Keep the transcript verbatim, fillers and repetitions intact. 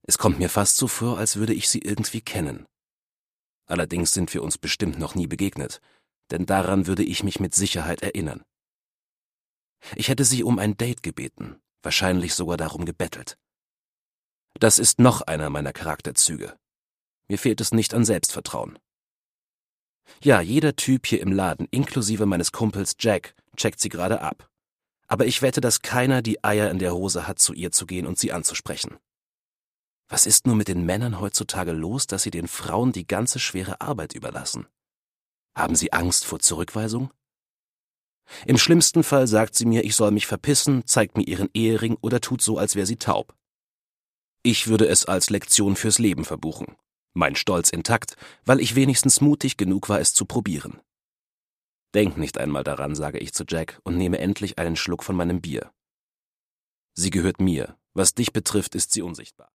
Es kommt mir fast so vor, als würde ich sie irgendwie kennen. Allerdings sind wir uns bestimmt noch nie begegnet, denn daran würde ich mich mit Sicherheit erinnern. Ich hätte sie um ein Date gebeten, wahrscheinlich sogar darum gebettelt. Das ist noch einer meiner Charakterzüge. Mir fehlt es nicht an Selbstvertrauen. Ja, jeder Typ hier im Laden, inklusive meines Kumpels Jack, checkt sie gerade ab. Aber ich wette, dass keiner die Eier in der Hose hat, zu ihr zu gehen und sie anzusprechen. Was ist nur mit den Männern heutzutage los, dass sie den Frauen die ganze schwere Arbeit überlassen? Haben sie Angst vor Zurückweisung? Im schlimmsten Fall sagt sie mir, ich soll mich verpissen, zeigt mir ihren Ehering oder tut so, als wäre sie taub. Ich würde es als Lektion fürs Leben verbuchen. Mein Stolz intakt, weil ich wenigstens mutig genug war, es zu probieren. Denk nicht einmal daran, sage ich zu Jack und nehme endlich einen Schluck von meinem Bier. Sie gehört mir. Was dich betrifft, ist sie unsichtbar.